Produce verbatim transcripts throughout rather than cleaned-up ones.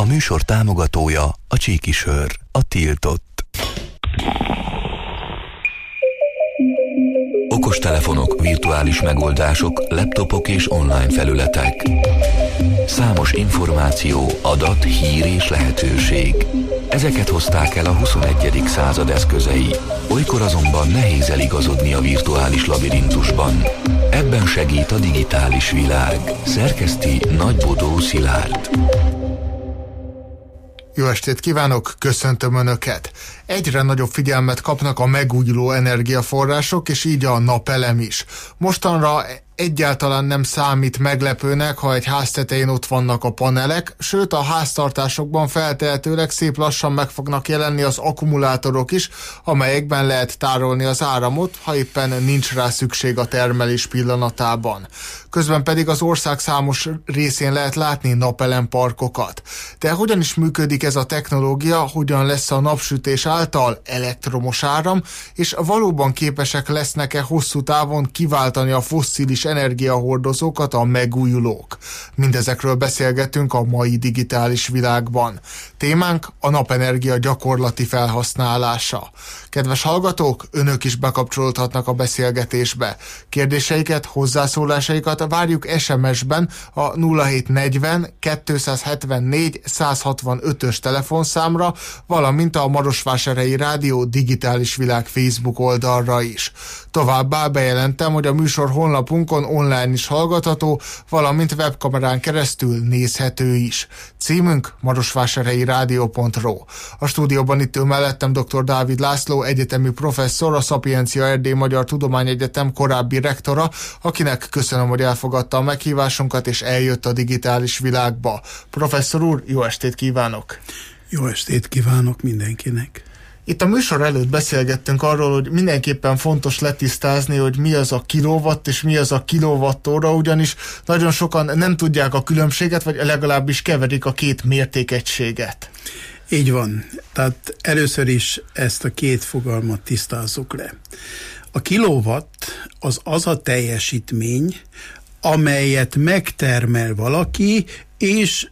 műsor támogatója a Csíkisör, a tiltott. Okostelefonok, virtuális megoldások, laptopok és online felületek. Számos információ, adat, hír és lehetőség. Ezeket hozták el a huszonegyedik század eszközei. Olykor azonban nehéz eligazodni a virtuális labirintusban. Ebben segít a digitális világ. Szerkeszti Nagybodó Szilárd. Jó estét kívánok, köszöntöm Önöket! Egyre nagyobb figyelmet kapnak a megújuló energiaforrások, és így a napelem is. Mostanra egyáltalán nem számít meglepőnek, ha egy ház tetején ott vannak a panelek, sőt a háztartásokban feltehetőleg szép lassan meg fognak jelenni az akkumulátorok is, amelyekben lehet tárolni az áramot, ha éppen nincs rá szükség a termelés pillanatában. Közben pedig az ország számos részén lehet látni napelemparkokat. De hogyan is működik ez a technológia, hogyan lesz a napsütés által elektromos áram, és valóban képesek lesznek-e hosszú távon kiváltani a fosszilis energiahordozókat a megújulók? Mindezekről beszélgetünk a mai digitális világban. Témánk a napenergia gyakorlati felhasználása. Kedves hallgatók, Önök is bekapcsolódhatnak a beszélgetésbe. Kérdéseiket, hozzászólásaikat várjuk es em es-ben a nulla hét negyven kétszázhetvennégy százhatvanötös telefonszámra, valamint a Marosvásárhelyi Rádió Digitális Világ Facebook oldalra is. Továbbá bejelentem, hogy a műsor honlapunkon online is hallgatható, valamint webkamerán keresztül nézhető is. Címünk marosvásárhelyi rádió pont ro. A stúdióban itt ül mellettem dr. Dávid László, egyetemi professzor, a Szapiencia Erdély Magyar Tudományegyetem korábbi rektora, akinek köszönöm, hogy elfogadta a meghívásunkat és eljött a digitális világba. Professzor úr, jó estét kívánok! Jó estét kívánok mindenkinek! Itt a műsor előtt beszélgettünk arról, hogy mindenképpen fontos letisztázni, hogy mi az a kilowatt és mi az a kilowattóra, ugyanis nagyon sokan nem tudják a különbséget, vagy legalábbis keverik a két mértékegységet. Így van. Tehát először is ezt a két fogalmat tisztázzuk le. A kilowatt az az a teljesítmény, amelyet megtermel valaki, és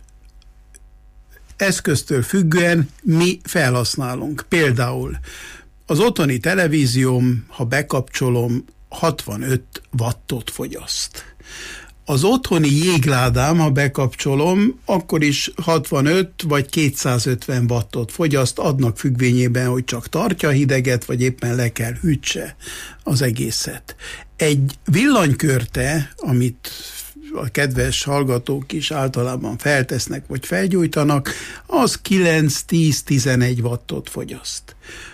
eszköztől függően mi felhasználunk. Például az otthoni televízióm, ha bekapcsolom, hatvanöt wattot fogyaszt. Az otthoni jégládám, ha bekapcsolom, akkor is hatvanöt vagy kétszázötven wattot fogyaszt, adnak függvényében, hogy csak tartja a hideget, vagy éppen le kell hűtse az egészet. Egy villanykörte, amit a kedves hallgatók is általában feltesznek, vagy felgyújtanak, az kilenc-tíz-tizenegy wattot fogyaszt.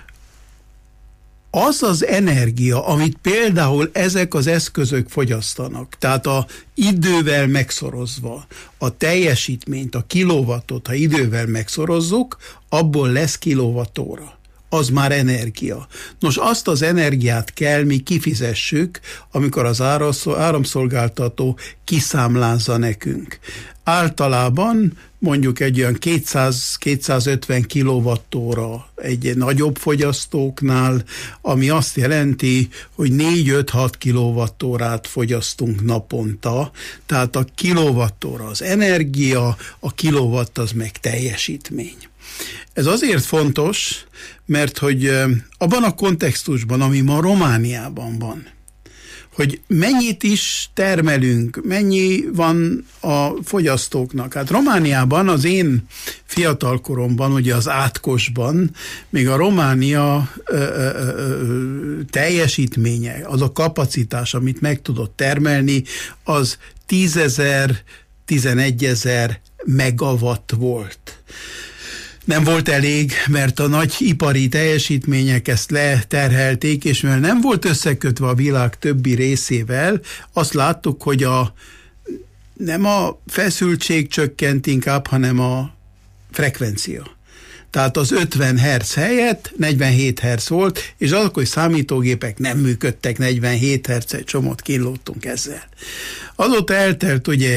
Az az energia, amit például ezek az eszközök fogyasztanak, tehát a idővel megszorozva a teljesítményt, a kilowattot, ha idővel megszorozzuk, abból lesz kilowattóra. Az már energia. Nos, azt az energiát kell mi kifizessük, amikor az áramszolgáltató kiszámlázza nekünk. Általában mondjuk egy olyan kétszáz-kétszázötven kilowattóra egy nagyobb fogyasztóknál, ami azt jelenti, hogy négy-öt-hat kilowattórát fogyasztunk naponta, tehát a kilowattóra az energia, a kilowatt az meg teljesítmény. Ez azért fontos, mert hogy abban a kontextusban, ami ma Romániában van, hogy mennyit is termelünk, mennyi van a fogyasztóknak. Hát Romániában, az én fiatalkoromban, ugye az átkosban, még a Románia ö, ö, ö, teljesítménye, az a kapacitás, amit meg tudott termelni, az tízezer, tizenegyezer megawatt volt. Nem volt elég, mert a nagy ipari teljesítmények ezt leterhelték, és mivel nem volt összekötve a világ többi részével, azt láttuk, hogy a, nem a feszültség csökkent inkább, hanem a frekvencia. Tehát az ötven hertz helyett negyvenhét hertz volt, és azok, hogy számítógépek nem működtek negyvenhét hertz, egy csomót kínlódtunk ezzel. Azóta eltelt ugye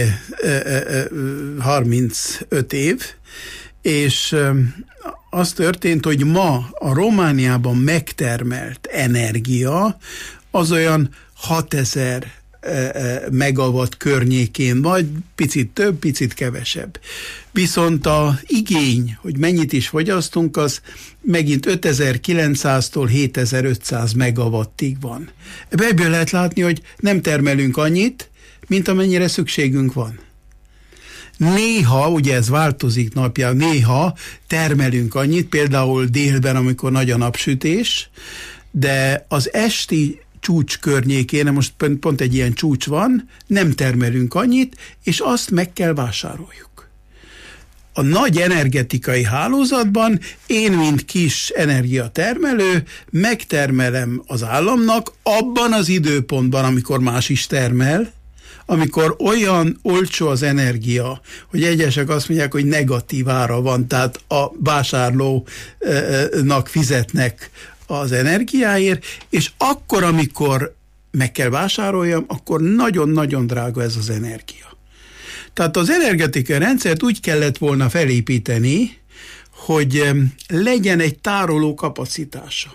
harmincöt év, és az történt, hogy ma a Romániában megtermelt energia az olyan hatezer megawatt környékén, vagy picit több, picit kevesebb. Viszont a igény, hogy mennyit is fogyasztunk, az megint ötezer-kilencszáztól hétezer-ötszáz megawattig van. Ebből lehet látni, hogy nem termelünk annyit, mint amennyire szükségünk van. Néha, ugye ez változik napján, néha termelünk annyit, például délben, amikor nagy a napsütés, de az esti csúcs környékén, most pont egy ilyen csúcs van, nem termelünk annyit, és azt meg kell vásároljuk. A nagy energetikai hálózatban én, mint kis energiatermelő, megtermelem az államnak abban az időpontban, amikor más is termel, amikor olyan olcsó az energia, hogy egyesek azt mondják, hogy negatív ára van, tehát a vásárlónak fizetnek az energiáért, és akkor, amikor meg kell vásároljam, akkor nagyon-nagyon drága ez az energia. Tehát az energetikai rendszert úgy kellett volna felépíteni, hogy legyen egy tároló kapacitása.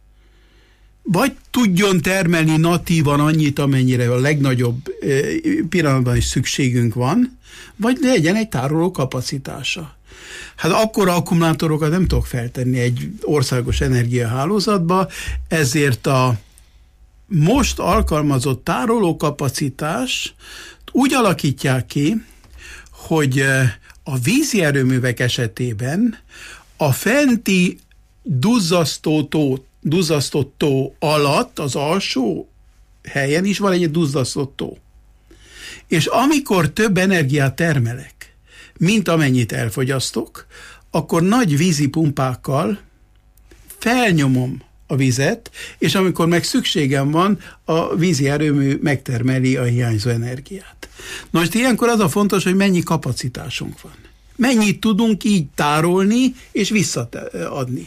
Vagy tudjon termelni natívan annyit, amennyire a legnagyobb pillanatban is szükségünk van, vagy legyen egy tároló kapacitása. Hát akkora akkumulátorokat nem tudok feltenni egy országos energiahálózatba, ezért a most alkalmazott tárolókapacitás úgy alakítják ki, hogy a vízi erőművek esetében a fenti duzzasztó tó, duzzasztott tó alatt, az alsó helyen is van egy duzzasztott tó. És amikor több energiát termelek, mint amennyit elfogyasztok, akkor nagy vízi pumpákkal felnyomom a vizet, és amikor meg szükségem van, a vízi erőmű megtermeli a hiányzó energiát. Na most ilyenkor az a fontos, hogy mennyi kapacitásunk van. Mennyit tudunk így tárolni és visszaadni.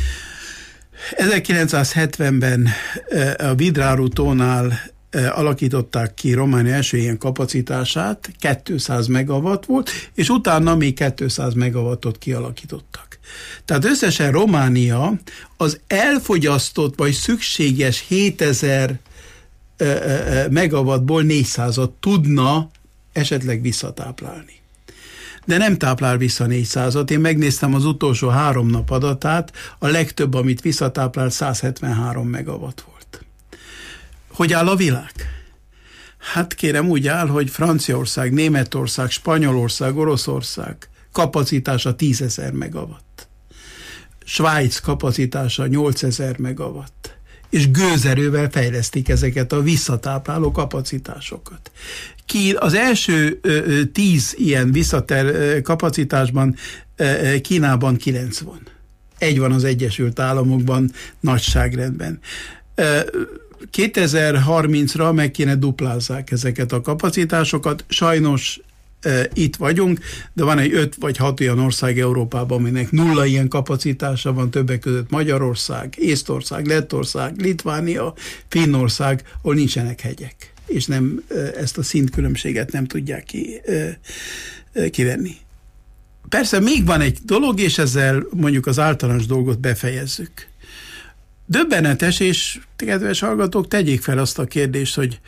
ezerkilencszázhetvenben a Vidráru tónál alakították ki Románia első ilyen kapacitását, kétszáz megawatt volt, és utána még kétszáz megawattot kialakítottak. Tehát összesen Románia az elfogyasztott vagy szükséges hétezer megawattból négyszázat tudna esetleg visszatáplálni. De nem táplál vissza négyszázat. Én megnéztem az utolsó három nap adatát, a legtöbb, amit visszatáplál, száz hetvenhárom megawatt volt. Hogy áll a világ? Hát kérem, úgy áll, hogy Franciaország, Németország, Spanyolország, Oroszország kapacitása tízezer megawatt. Svájc kapacitása nyolcezer megawatt. És gőzerővel fejlesztik ezeket a visszatápláló kapacitásokat. Ki az első ö, tíz ilyen visszater kapacitásban ö, Kínában kilenc van. Egy van az Egyesült Államokban nagyságrendben. Ö, kétezer-harmincra meg kéne duplázzák ezeket a kapacitásokat. Sajnos e, itt vagyunk, de van egy öt vagy hat olyan ország Európában, aminek nulla ilyen kapacitása van, többek között Magyarország, Észtország, Lettország, Litvánia, Finnország, ahol nincsenek hegyek, és nem e, ezt a szintkülönbséget nem tudják ki, e, e, kivenni. Persze még van egy dolog, és ezzel mondjuk az általános dolgot befejezzük. Döbbenetes, és kedves hallgatók, tegyék fel azt a kérdést, hogy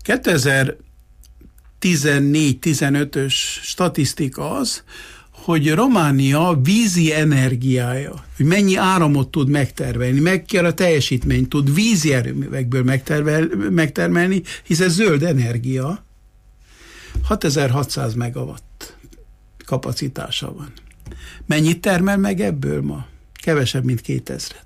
kétezer-tizennégy-tizenötös statisztika az, hogy Románia vízi energiája, hogy mennyi áramot tud megtermelni, mekkora teljesítményt tud vízi erőművekből megtermel, megtermelni, hisz ez zöld energia, hatezer-hatszáz megawatt kapacitása van. Mennyit termel meg ebből ma? Kevesebb, mint kétezret.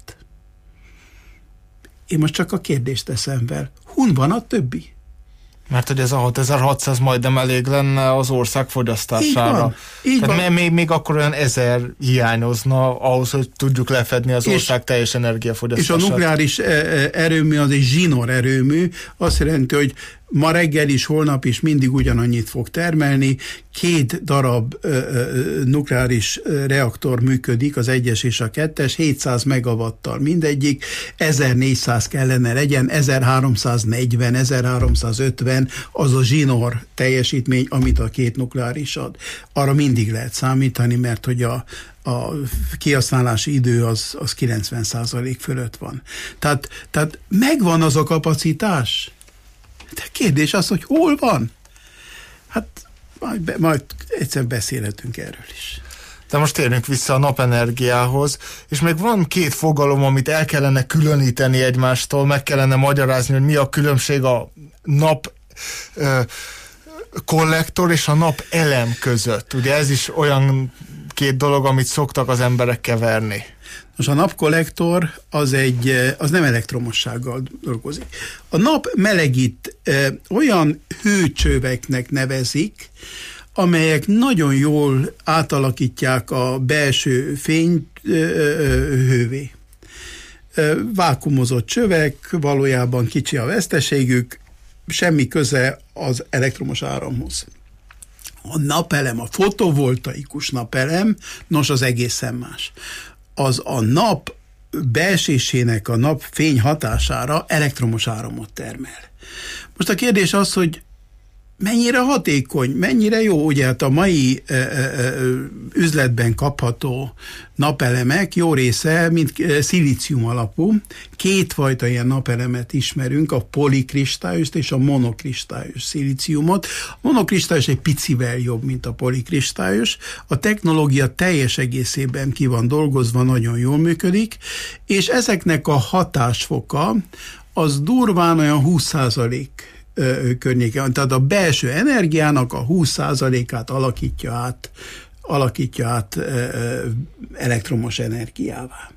Én most csak a kérdést teszem fel. Hun van a többi? Mert hogy ez a hatezer-hatszáz majdnem elég lenne az ország fogyasztására. Így van, így Tehát van. Még, még akkor olyan ezer hiányozna ahhoz, hogy tudjuk lefedni az és, ország teljes energiafogyasztását. És a nukleáris erőmű az egy zsinór erőmű, azt jelenti, hogy ma reggel is, holnap is mindig ugyanannyit fog termelni. Két darab ö, ö, nukleáris reaktor működik, az egyes és a kettes, hétszáz megawattal mindegyik, ezernégyszáz kellene legyen, ezerháromszáznegyven, ezerháromszázötven az a zsinór teljesítmény, amit a két nukleáris ad. Arra mindig lehet számítani, mert hogy a a kihasználási idő az, az kilencven százalék fölött van. Tehát, tehát megvan az a kapacitás, De kérdés az, hogy hol van? Hát majd, be, majd egyszer beszélhetünk erről is. De most térjünk vissza a napenergiához, és még van két fogalom, amit el kellene különíteni egymástól, meg kellene magyarázni, hogy mi a különbség a nap ö, kollektor és a nap elem között. Ugye ez is olyan két dolog, amit szoktak az emberek keverni. Most a napkollektor az, egy, az nem elektromossággal dolgozik. A nap melegít ö, olyan hőcsöveknek nevezik, amelyek nagyon jól átalakítják a belső fényt ö, ö, hővé. Ö, vákuumozott csövek, valójában kicsi a veszteségük, semmi köze az elektromos áramhoz. A napelem, a fotovoltaikus napelem, nos, az egészen más. Az a nap beesésének, a nap fény hatására elektromos áramot termel. Most a kérdés az, hogy mennyire hatékony, mennyire jó, ugye hát a mai ö, ö, üzletben kapható napelemek jó része, mint szilícium alapú. Kétfajta ilyen napelemet ismerünk, a polikristályos és a monokristályos szilíciumot. A monokristályos egy picivel jobb, mint a polikristályos. A technológia teljes egészében ki van dolgozva, nagyon jól működik, és ezeknek a hatásfoka az durván olyan húsz százalék környéken. Tehát a belső energiának a húsz százalékát alakítja át, alakítja át elektromos energiává.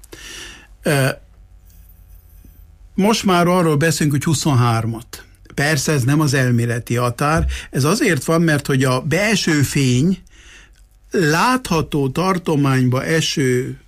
Most már arról beszélünk, hogy huszonhármat. Persze ez nem az elméleti határ, ez azért van, mert hogy a belső fény látható tartományba eső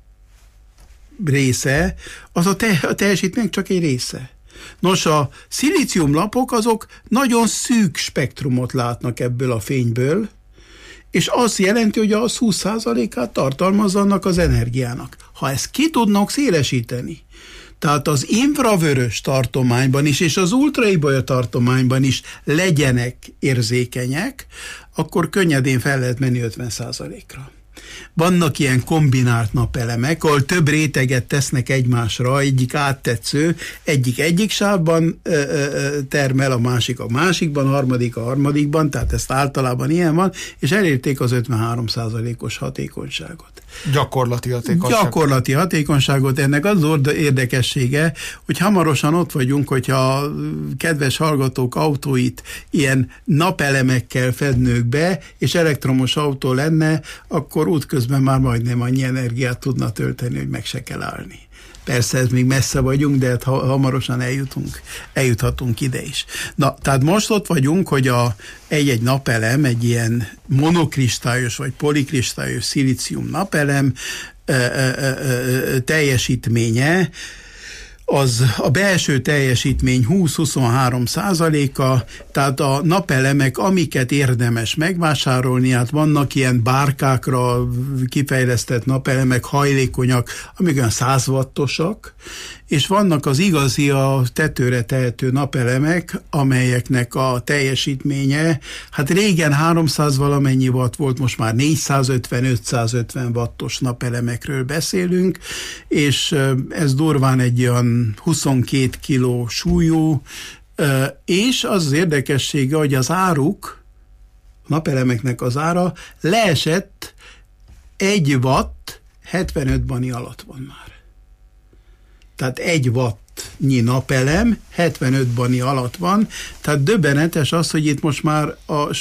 része, az a, te, a teljesítmény csak egy része. Nos, a szilíciumlapok azok nagyon szűk spektrumot látnak ebből a fényből, és azt jelenti, hogy az húsz százalékát tartalmazzanak az energiának. Ha ezt ki tudnak szélesíteni, tehát az infravörös tartományban is, és az ultraibolya tartományban is legyenek érzékenyek, akkor könnyedén fel lehet menni ötven százalékra. Vannak ilyen kombinált napelemek, ahol több réteget tesznek egymásra, egyik áttetsző, egyik egyik sávban ö, ö, termel, a másik a másikban, a harmadik a harmadikban, tehát ezt általában ilyen van, és elérték az ötvenhárom százalékos hatékonyságot. Gyakorlati hatékonyságot. Gyakorlati hatékonyságot. Ennek az érdekessége, hogy hamarosan ott vagyunk, hogyha a kedves hallgatók autóit ilyen napelemekkel fednők be, és elektromos autó lenne, akkor útközben már majdnem annyi energiát tudna tölteni, hogy meg se kell állni. Persze ez még messze vagyunk, de hát hamarosan eljutunk, eljuthatunk ide is. Na, tehát most ott vagyunk, hogy a, egy-egy napelem, egy ilyen monokristályos vagy polikristályos szilícium napelem ö, ö, ö, teljesítménye, az a belső teljesítmény húsz-huszonhárom százaléka, tehát a napelemek, amiket érdemes megvásárolni, hát vannak ilyen bárkákra kifejlesztett napelemek, hajlékonyak, amik olyan száz wattosak, és vannak az igazi, a tetőre tehető napelemek, amelyeknek a teljesítménye, hát régen háromszáz valamennyi watt volt, most már négyszázötven-ötszázötven wattos napelemekről beszélünk, és ez durván egy olyan huszonkét kiló súlyú, és az az érdekessége, hogy az áruk, a napelemeknek az ára leesett egy watt, hetvenöt bani alatt van már. Tehát egy wattnyi napelem hetvenöt bani alatt van, tehát döbbenetes az, hogy itt most már a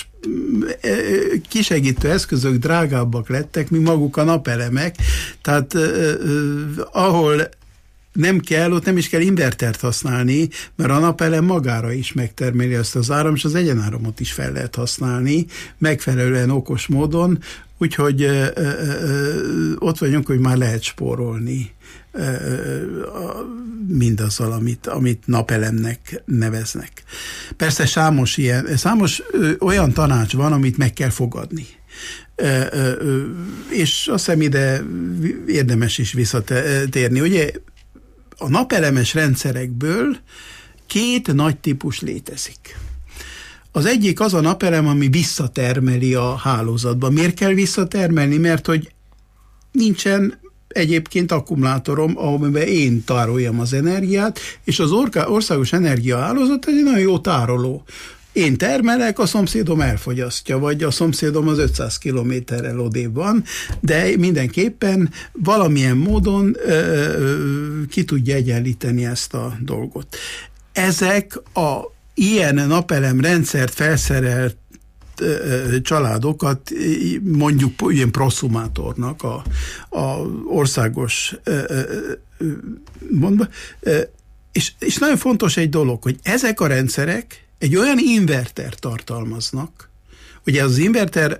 kisegítő eszközök drágábbak lettek, mint maguk a napelemek, tehát eh, eh, ahol nem kell, ott nem is kell invertert használni, mert a napelem magára is megtermeli ezt az áram, és az egyenáramot is fel lehet használni, megfelelően okos módon, úgyhogy ö, ö, ö, ott vagyunk, hogy már lehet spórolni ö, ö, mindazzal, amit, amit napelemnek neveznek. Persze számos, ilyen, számos ö, olyan tanács van, amit meg kell fogadni. Ö, ö, és azt hiszem ide érdemes is visszatérni. Ugye a napelemes rendszerekből két nagy típus létezik. Az egyik az a napelem, ami visszatermeli a hálózatba. Miért kell visszatermelni? Mert hogy nincsen egyébként akkumulátorom, amiben én tároljam az energiát, és az országos energiahálózat egy nagyon jó tároló. Én termelek, a szomszédom elfogyasztja, vagy a szomszédom az ötszáz kilométerrel odébb van, de mindenképpen valamilyen módon ö, ö, ki tudja egyenlíteni ezt a dolgot. Ezek a ilyen napelemrendszert felszerelt ö, családokat mondjuk ilyen proszumátornak a, a országos ö, ö, mondva, ö, és, és nagyon fontos egy dolog, hogy ezek a rendszerek egy olyan inverter tartalmaznak, ugye az inverter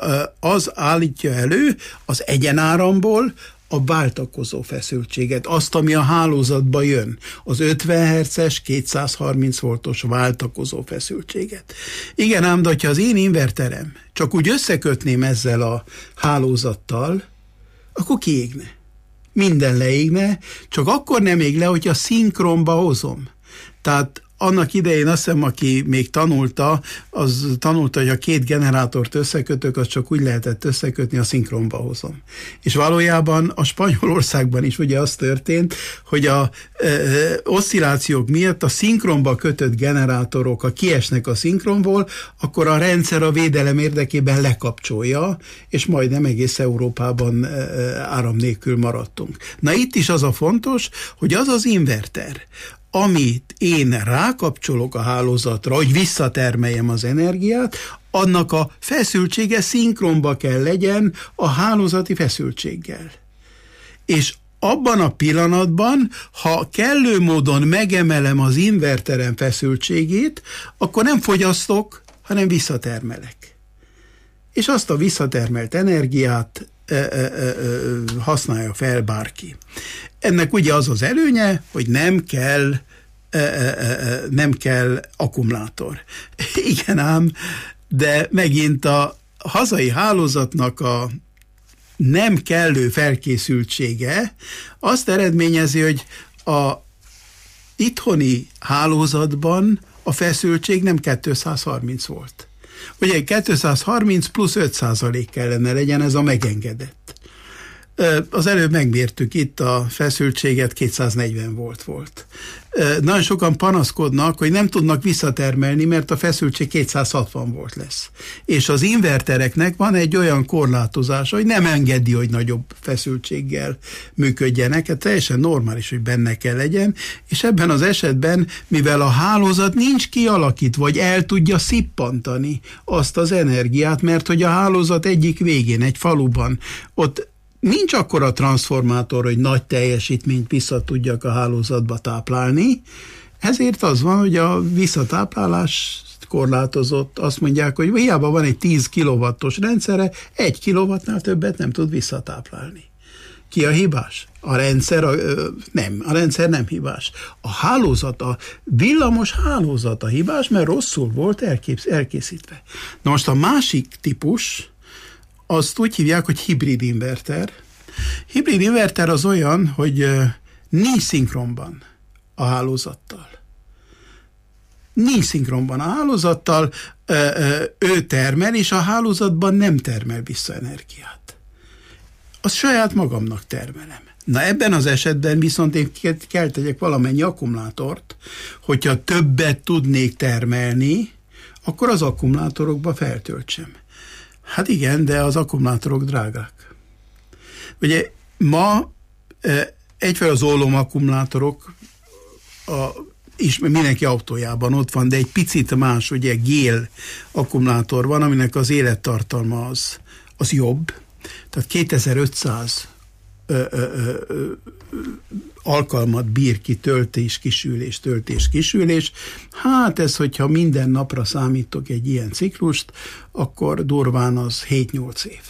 az állítja elő az egyenáramból a váltakozó feszültséget, azt, ami a hálózatba jön, az ötven hertzes, kétszázharminc voltos váltakozó feszültséget. Igen ám, de hogyha az én inverterem csak úgy összekötném ezzel a hálózattal, akkor kiégne. Minden leégne, csak akkor nem ég le, hogyha szinkronba hozom. Tehát annak idején azt hiszem, aki még tanulta, az tanulta, hogy a két generátort összekötök, az csak úgy lehetett összekötni, a szinkronba hozom. És valójában a Spanyolországban is ugye az történt, hogy a e, oszcillációk miatt a szinkronba kötött generátorok, ha kiesnek a szinkronból, akkor a rendszer a védelem érdekében lekapcsolja, és majdnem egész Európában e, áram nélkül maradtunk. Na itt is az a fontos, hogy az az inverter, amit én rákapcsolok a hálózatra, hogy visszatermeljem az energiát, annak a feszültsége szinkronba kell legyen a hálózati feszültséggel. És abban a pillanatban, ha kellő módon megemelem az inverterem feszültségét, akkor nem fogyasztok, hanem visszatermelek. És azt a visszatermelt energiát e, e, e, használja fel bárki. Ennek ugye az az előnye, hogy nem kell, e, e, nem kell akkumulátor. Igen ám, de megint a hazai hálózatnak a nem kellő felkészültsége azt eredményezi, hogy a itthoni hálózatban a feszültség nem kétszázharminc volt. Ugye kétszázharminc plusz öt százalék kellene legyen, ez a megengedett. Az előbb megmértük itt a feszültséget, kétszáznegyven volt volt. Nagyon sokan panaszkodnak, hogy nem tudnak visszatermelni, mert a feszültség kétszázhatvan volt lesz. És az invertereknek van egy olyan korlátozása, hogy nem engedi, hogy nagyobb feszültséggel működjenek. Ez teljesen normális, hogy benne kell legyen, és ebben az esetben, mivel a hálózat nincs kialakítva, vagy el tudja szippantani azt az energiát, mert hogy a hálózat egyik végén, egy faluban, ott nincs akkora transformátor, hogy nagy teljesítményt vissza tudjak a hálózatba táplálni, ezért az van, hogy a visszatáplálás korlátozott. Azt mondják, hogy hiába van egy tíz kilowattos rendszere, egy kilowattnál többet nem tud visszatáplálni. Ki a hibás? A rendszer a, nem, a rendszer nem hibás. A hálózat, a villamos hálózat a hibás, mert rosszul volt elkép, elkészítve. Na most a másik típus, azt úgy hívják, hogy hibrid inverter. Hibrid inverter az olyan, hogy nincs szinkronban a hálózattal. Nincs szinkronban a hálózattal, ő termel, és a hálózatban nem termel vissza energiát. Azt saját magamnak termelem. Na ebben az esetben viszont én kell tegyek valamennyi akkumulátort, hogyha többet tudnék termelni, akkor az akkumulátorokba feltöltsem. Hát igen, de az akkumulátorok drágák. Ugye ma egyfelől az ólom akkumulátorok a, is mindenki autójában ott van, de egy picit más, ugye gél akkumulátor van, aminek az élettartalma az, az jobb. Tehát kétezer-ötszáz ö, ö, ö, alkalmat bír ki, töltés, kisülés, töltés, kisülés. Hát ez, hogyha minden napra számítok egy ilyen ciklust, akkor durván az hét-nyolc év.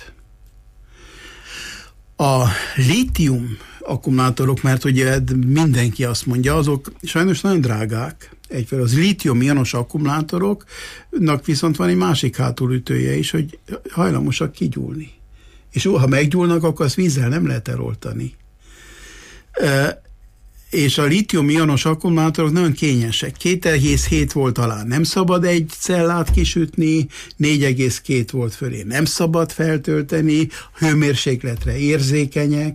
A lítium akkumulátorok, mert ugye mindenki azt mondja, azok sajnos nagyon drágák. Egyfelől az lítium-ionos akkumulátoroknak viszont van egy másik hátulütője is, hogy hajlamosak kigyúlni. És ha meggyúlnak, akkor azt vízzel nem lehet eloltani. E, és a lítium-ionos akkumulátorok nagyon kényesek. két egész hét volt alá nem szabad egy cellát kisütni, négy egész két volt fölé nem szabad feltölteni, hőmérsékletre érzékenyek,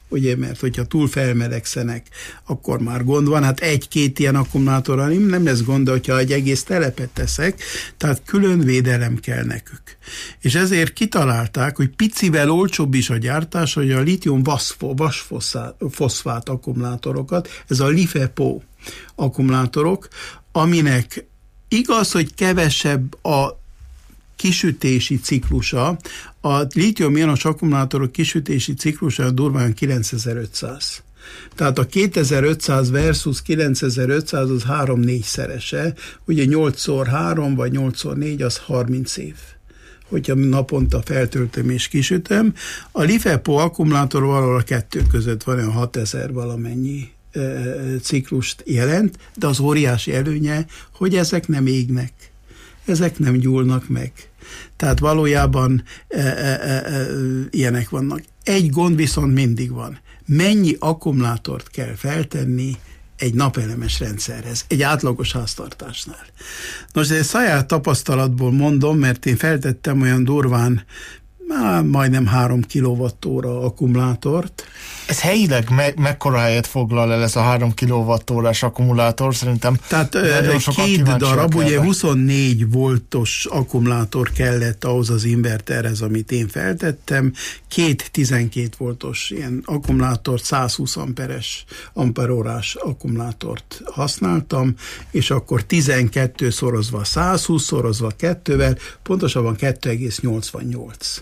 ugye, mert hogyha túl felmelegszenek, akkor már gond van, hát egy-két ilyen akkumulátorral nem lesz gond, de hogyha egy egész telepet teszek, tehát külön védelem kell nekük. És ezért kitalálták, hogy picivel olcsóbb is a gyártás, hogy a litium vasfoszfát akkumulátorokat, ez a LiFePO akkumulátorok, aminek igaz, hogy kevesebb a kisütési ciklusa, a lítium-ionos akkumulátorok kisütési ciklusa durván kilencezer-ötszáz. Tehát a kétezer-ötszáz versus kilencezer-ötszáz az három-négy szerese, ugye nyolc szor három vagy nyolc szor négy az harminc év, hogyha naponta feltöltöm és kisütöm. A LiFePO akkumulátor valahol a kettő között van, olyan hatezer valamennyi e, ciklust jelent, de az óriási előnye, hogy ezek nem égnek, ezek nem gyúlnak meg. Tehát valójában e, e, e, ilyenek vannak. Egy gond viszont mindig van. Mennyi akkumulátort kell feltenni egy napelemes rendszerhez, egy átlagos háztartásnál. Nos, ezt saját tapasztalatból mondom, mert én feltettem olyan durván Már majdnem három kilovattóra akkumulátort. Ez helyileg me- mekkora helyet foglal el ez a három kilowattórás akkumulátor? Szerintem Tehát két darab, ugye huszonnégy voltos akkumulátor kellett ahhoz az inverterhez, amit én feltettem. Két tizenkét voltos ilyen akkumulátort, százhúsz amperes, amperórás akkumulátort használtam, és akkor tizenkettő szorozva százhúsz szorozva kettővel, pontosabban kettő egész nyolcvannyolc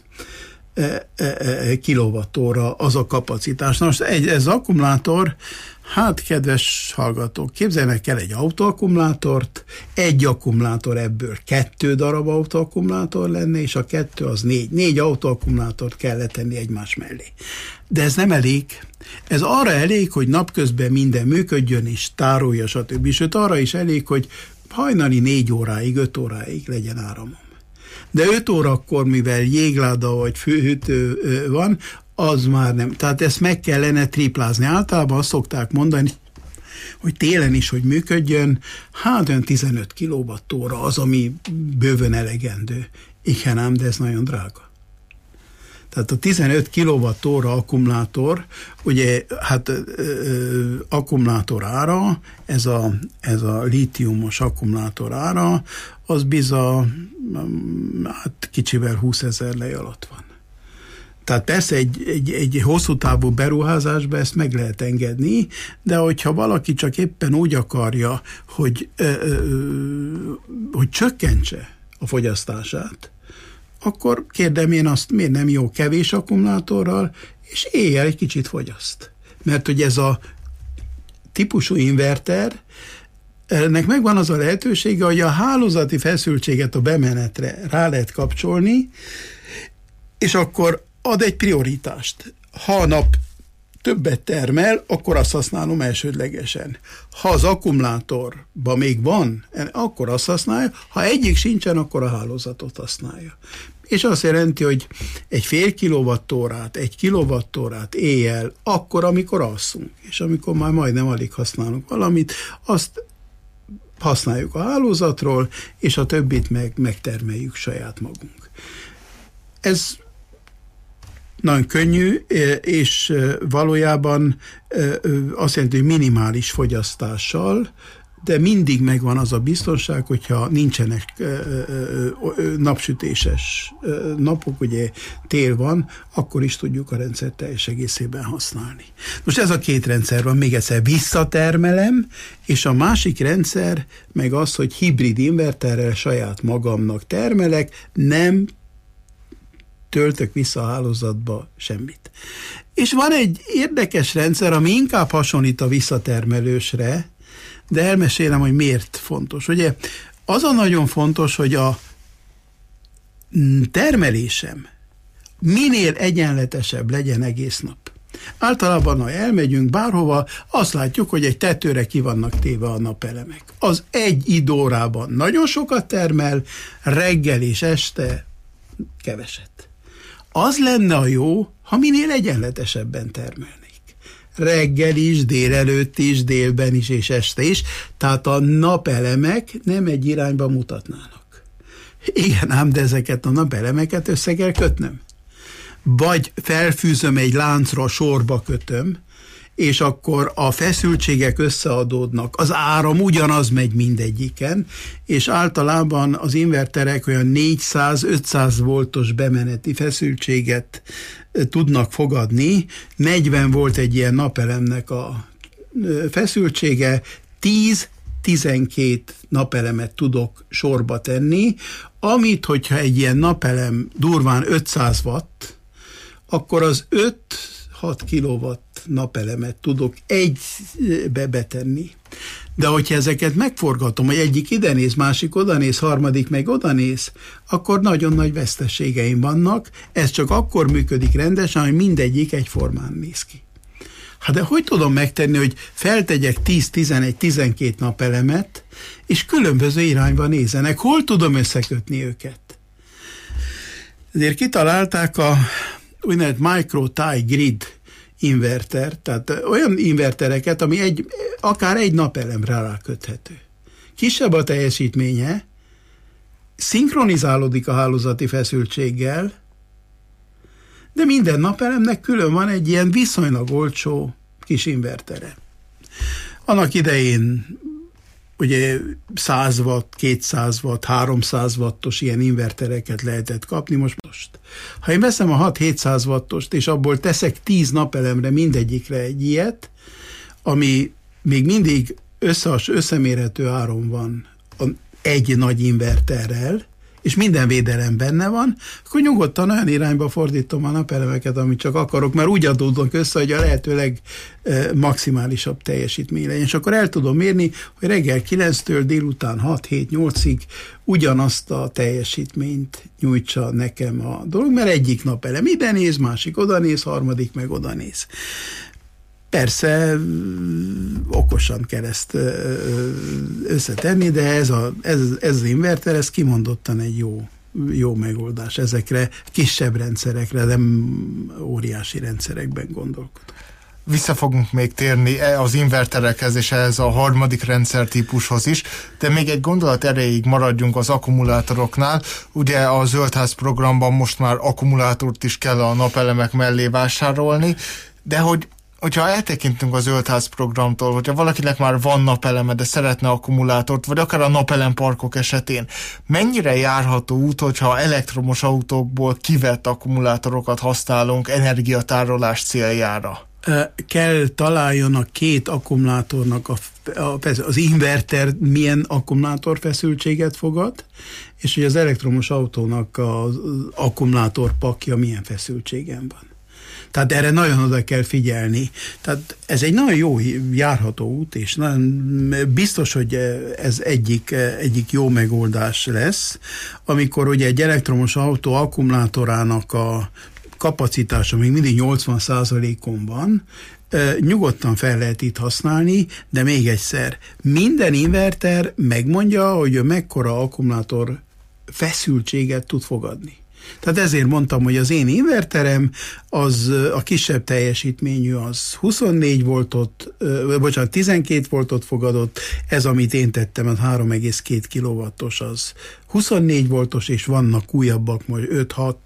kilovattóra az a kapacitás. Na most egy, ez akkumulátor, hát kedves hallgatók, képzeljenek el egy autóakkumulátort, egy akkumulátor ebből kettő darab autóakkumulátor lenne, és a kettő az négy. Négy autóakkumulátort kell letenni egymás mellé. De ez nem elég. Ez arra elég, hogy napközben minden működjön, és tárolja, stb. Sőt, arra is elég, hogy hajnali négy óráig, öt óráig legyen áramom. De öt órakor, mivel jégláda vagy főhűtő van, az már nem. Tehát ezt meg kellene triplázni. Általában azt szokták mondani, hogy télen is, hogy működjön, hát olyan tizenöt kilovattóra az, ami bőven elegendő. Igen ám, de ez nagyon drága. Tehát a tizenöt kilovattóra akkumulátor, ugye hát ö, ö, akkumulátor ára, ez a, ez a lítiumos akkumulátor ára, az bizony hát kicsivel húszezer lej alatt van. Tehát persze egy, egy, egy hosszú távú beruházásba ezt meg lehet engedni, de hogyha valaki csak éppen úgy akarja, hogy, ö, ö, hogy csökkentse a fogyasztását, akkor kérdem én azt, miért nem jó kevés akkumulátorral, és éjjel egy kicsit fogyaszt. Mert hogy ez a típusú inverter, ennek megvan az a lehetősége, hogy a hálózati feszültséget a bemenetre rá lehet kapcsolni, és akkor ad egy prioritást. Ha a nap többet termel, akkor azt használom elsődlegesen. Ha az akkumulátorban még van, akkor azt használja, ha egyik sincsen, akkor a hálózatot használja. És azt jelenti, hogy egy fél kilowattórát, egy kilowattórát éjjel, akkor, amikor alszunk, és amikor már majdnem alig használunk valamit, azt használjuk a hálózatról, és a többit meg megtermeljük saját magunk. Ez nagyon könnyű, és valójában azt jelenti, hogy minimális fogyasztással, de mindig megvan az a biztonság, hogyha nincsenek napsütéses napok, ugye tél van, akkor is tudjuk a rendszert teljes egészében használni. Most ez a két rendszer van, még egyszer visszatermelem, és a másik rendszer meg az, hogy hibrid inverterrel saját magamnak termelek, nem töltök vissza a hálózatba semmit. És van egy érdekes rendszer, ami inkább hasonlít a visszatermelősre, de elmesélem, hogy miért fontos. Ugye az a nagyon fontos, hogy a termelésem minél egyenletesebb legyen egész nap. Általában, ha elmegyünk bárhova, azt látjuk, hogy egy tetőre ki vannak téve a napelemek. Az egy idórában nagyon sokat termel, reggel és este keveset. Az lenne a jó, ha minél egyenletesebben termelnék. Reggel is, délelőtt is, délben is és este is, tehát a napelemek nem egy irányba mutatnának. Igen ám, de ezeket a napelemeket össze kell kötnöm. vagy felfűzöm egy láncra, sorba kötöm, és akkor a feszültségek összeadódnak, az áram ugyanaz megy mindegyiken, és általában az inverterek olyan négyszáz-ötszáz voltos bemeneti feszültséget tudnak fogadni, negyven volt egy ilyen napelemnek a feszültsége, tíz-tizenkét napelemet tudok sorba tenni, amit, hogyha egy ilyen napelem durván ötszáz watt, akkor az öt-hat kilowatt napelemet tudok egybe betenni. De hogyha ezeket megforgatom, hogy egyik ide néz, másik oda néz, harmadik meg oda néz, akkor nagyon nagy veszteségeim vannak. Ez csak akkor működik rendesen, hogy mindegyik egyformán néz ki. Hát de hogy tudom megtenni, hogy feltegyek tíz, tizenegy, tizenkét napelemet, és különböző irányba nézenek? Hol tudom összekötni őket? Ezért kitalálták a úgynevezett micro-tie grid inverter, tehát olyan invertereket, ami egy, akár egy napelemre ráköthető. Kisebb a teljesítménye, szinkronizálódik a hálózati feszültséggel, de minden napelemnek külön van egy ilyen viszonylag olcsó kis invertere. Annak idején ugye száz watt, kétszáz watt, háromszáz wattos ilyen invertereket lehetett kapni, most most. Ha én veszem a hat-hétszáz wattost, és abból teszek tíz napelemre mindegyikre egy ilyet, ami még mindig összehas, összemérhető áron van egy nagy inverterrel, és minden védelem benne van, akkor nyugodtan olyan irányba fordítom a napelemeket, amit csak akarok, mert úgy adódnak össze, hogy a lehetőleg e, maximálisabb teljesítmény legyen. És akkor el tudom mérni, hogy reggel kilenctől délután hat-hét-nyolcig ugyanazt a teljesítményt nyújtsa nekem a dolog, mert egyik napelem ide néz, másik oda néz, harmadik meg oda néz. Persze okosan kell ezt összetenni, de ez, a, ez, ez az inverter, ez kimondottan egy jó, jó megoldás ezekre, kisebb rendszerekre, nem óriási rendszerekben gondolkodom. Vissza fogunk még térni az inverterekhez és ehhez a harmadik rendszertípushoz is, de még egy gondolat erejéig maradjunk az akkumulátoroknál. Ugye a Zöldház programban most már akkumulátort is kell a napelemek mellé vásárolni, de hogy hogyha eltekintünk a Zöldház programtól, hogyha valakinek már van napeleme, de szeretne akkumulátort, vagy akár a napelemparkok esetén, mennyire járható út, hogyha elektromos autókból kivett akkumulátorokat használunk energiatárolás céljára? Kell találjon a két akkumulátornak a, a, az inverter milyen akkumulátorfeszültséget fogad, és hogy az elektromos autónak az akkumulátorpakja milyen feszültségen van. Tehát erre nagyon oda kell figyelni. Tehát ez egy nagyon jó járható út, és nagyon biztos, hogy ez egyik, egyik jó megoldás lesz, amikor ugye egy elektromos autó akkumulátorának a kapacitása még mindig nyolcvan százalékon van, nyugodtan fel lehet itt használni, de még egyszer, minden inverter megmondja, hogy mekkora akkumulátor feszültséget tud fogadni. Tehát ezért mondtam, hogy az én inverterem, az a kisebb teljesítményű, az huszonnégy voltot, bocsánat, tizenkét voltot fogadott, ez, amit én tettem, az három egész két kilowattos, az huszonnégy voltos, és vannak újabbak, majd öt-hat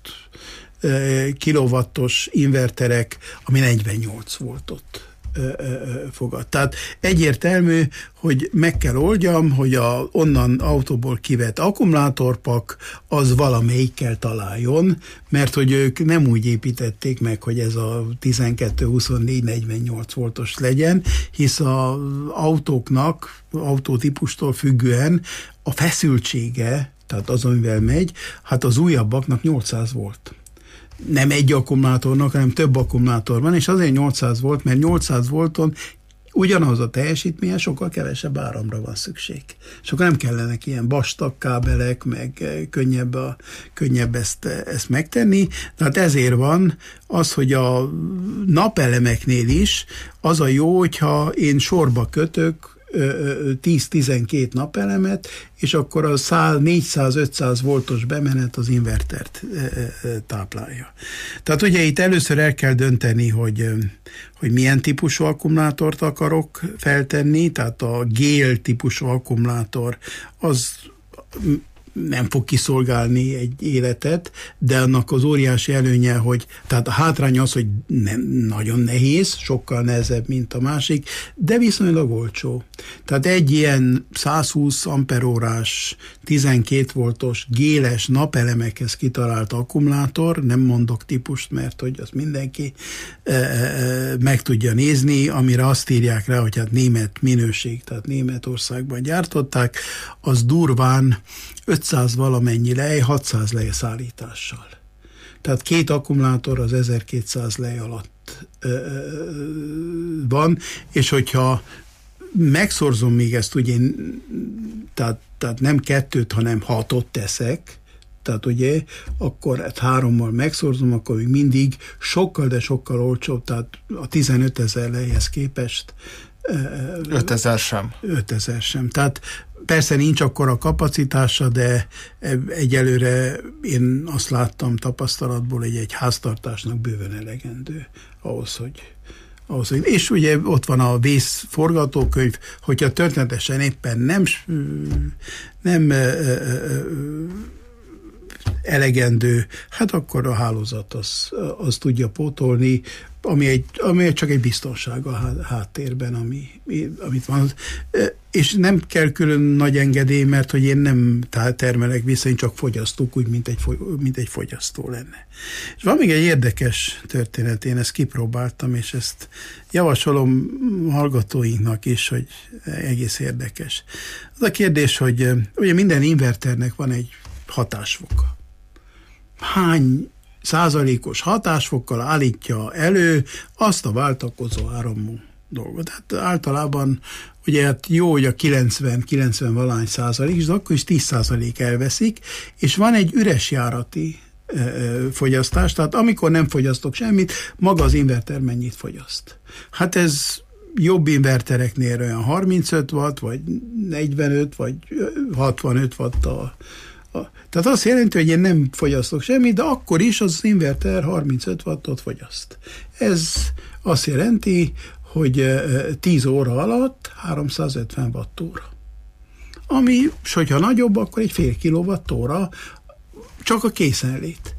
kilowattos inverterek, ami negyvennyolc voltot fogad. Tehát egyértelmű, hogy meg kell oldjam, hogy a onnan autóból kivett akkumulátorpak az valamelyikkel találjon, mert hogy ők nem úgy építették meg, hogy ez a tizenkettő, huszonnégy, negyvennyolc voltos legyen, hisz az autóknak, autótípustól függően a feszültsége, tehát az, amivel megy, hát az újabbaknak nyolcszáz volt. Nem egy akkumulátornak, hanem több akkumulátor van, és azért nyolcszáz volt, mert nyolcszáz volton ugyanaz a teljesítménye, sokkal kevesebb áramra van szükség. És akkor nem kellenek ilyen vastag kábelek, meg könnyebb, a, könnyebb ezt, ezt megtenni. Tehát ezért van az, hogy a napelemeknél is az a jó, hogyha én sorba kötök tíz-tizenkét napelemet, és akkor a négyszáz-ötszáz voltos bemenet az invertert táplálja. Tehát ugye itt először el kell dönteni, hogy, hogy milyen típusú akkumulátort akarok feltenni, tehát a gél típusú akkumulátor az nem fog kiszolgálni egy életet, de annak az óriási előnye, hogy tehát a hátrány az, hogy nem, nagyon nehéz, sokkal nehezebb, mint a másik, de viszonylag olcsó. Tehát egy ilyen százhúsz amperórás, tizenkét voltos géles napelemekhez kitalált akkumulátor, nem mondok típust, mert hogy azt mindenki e, e, meg tudja nézni, amire azt írják rá, hogy hát német minőség, tehát Németországban gyártották, az durván ötszáz valamennyi lej, hatszáz lej szállítással. Tehát két akkumulátor az ezerkétszáz lej alatt ö, ö, van, és hogyha megszorzom még ezt, ugye, tehát, tehát nem kettőt, hanem hatot teszek, tehát ugye, akkor hát hárommal megszorzom, akkor még mindig sokkal, de sokkal olcsóbb, tehát a tizenötezer lejhez képest ötezer sem. ötezer sem. Tehát persze nincs akkora kapacitása, de egyelőre én azt láttam tapasztalatból, hogy egy háztartásnak bőven elegendő ahhoz, hogy, ahhoz, hogy és ugye ott van a vész forgatókönyv, hogyha történetesen éppen nem, nem elegendő, hát akkor a hálózat az, az tudja pótolni, ami, egy, ami csak egy biztonság a háttérben, ami, amit van. És nem kell külön nagy engedély, mert hogy én nem termelek vissza, én csak fogyasztok, úgy, mint egy, mint egy fogyasztó lenne. És van még egy érdekes történet, én ezt kipróbáltam, és ezt javasolom hallgatóinknak is, hogy egész érdekes. Az a kérdés, hogy ugye minden inverternek van egy hatásfoka. Hány százalékos hatásfokkal állítja elő azt a váltakozó áramú dolgot. Hát általában ugye hát jó, hogy a kilencven-kilencven valány százalék, de akkor is tíz százalék elveszik, és van egy üres járati e, fogyasztás, tehát amikor nem fogyasztok semmit, maga az inverter mennyit fogyaszt. Hát ez jobb invertereknél olyan harmincöt watt, vagy negyvenöt, vagy hatvanöt watt a Tehát azt jelenti, hogy én nem fogyasztok semmit, de akkor is az inverter harmincöt wattot fogyaszt. Ez azt jelenti, hogy tíz óra alatt háromszázötven wattóra. Ami, és hogyha nagyobb, akkor egy fél kilowattóra csak a készenlét.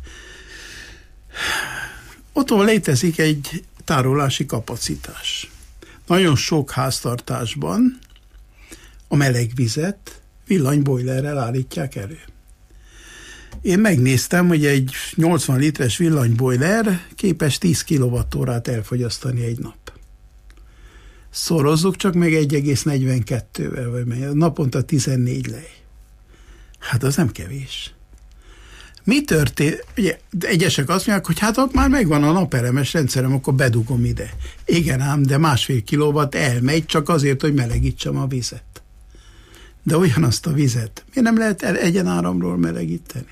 Otthon létezik egy tárolási kapacitás. Nagyon sok háztartásban a meleg vizet villanybojlerrel állítják elő. Én megnéztem, hogy egy nyolcvan literes villanybojler képes tíz kilowattórát elfogyasztani egy nap. Szorozzuk csak meg egy egész negyvenkettővel, vagy naponta tizennégy lej. Hát az nem kevés. Mi történt? Ugye, egyesek azt mondják, hogy hát ott már megvan a napelemes rendszerem, akkor bedugom ide. Igen ám, de másfél kilowatt elmegy csak azért, hogy melegítsem a vizet. De ugyanazt a vizet miért nem lehet egyenáramról melegíteni?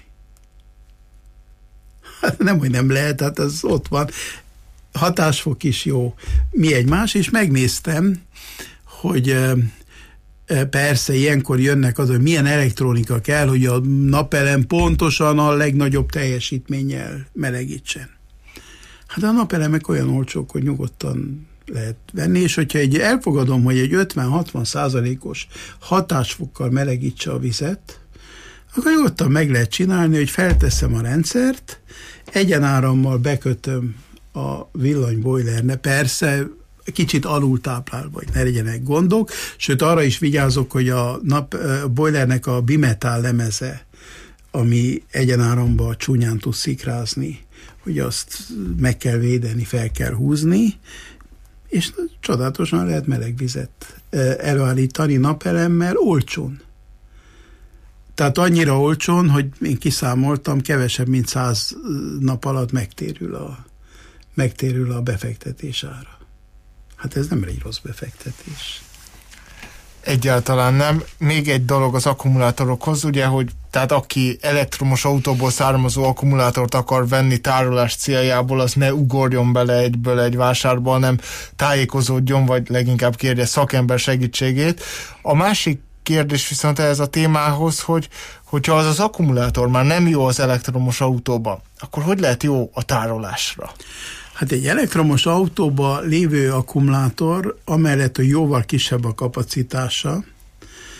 Hát nem, hogy nem lehet, hát az ott van. Hatásfok is jó. Mi egy más, és megnéztem, hogy persze ilyenkor jönnek az, hogy milyen elektronika kell, hogy a napelem pontosan a legnagyobb teljesítménnyel melegítsen. Hát a napelemek olyan olcsók, hogy nyugodtan lehet venni, és hogyha egy, elfogadom, hogy egy ötven-hatvan százalékos hatásfokkal melegítse a vizet, akkor nyugodtan meg lehet csinálni, hogy felteszem a rendszert, egyenárammal bekötöm a villanybojlerne, persze kicsit alul táplálva, hogy ne legyenek gondok, sőt arra is vigyázok, hogy a nap a bojlernek a bimetál lemeze, ami egyenáramban csúnyán tud szikrázni, hogy azt meg kell védeni, fel kell húzni, és csodálatosan lehet meleg vizet előállítani napelemmel olcsón. Tehát annyira olcsón, hogy én kiszámoltam, kevesebb, mint száz nap alatt megtérül a, megtérül a befektetés ára. Hát ez nem egy rossz befektetés. Egyáltalán nem. Még egy dolog az akkumulátorokhoz, ugye, hogy tehát aki elektromos autóból származó akkumulátort akar venni tárolás céljából, az ne ugorjon bele egyből egy vásárba, hanem tájékozódjon, vagy leginkább kérje szakember segítségét. A másik kérdés viszont ehhez a témához, hogy hogyha az az akkumulátor már nem jó az elektromos autóban, akkor hogy lehet jó a tárolásra? Hát egy elektromos autóban lévő akkumulátor, amellett, hogy jóval kisebb a kapacitása,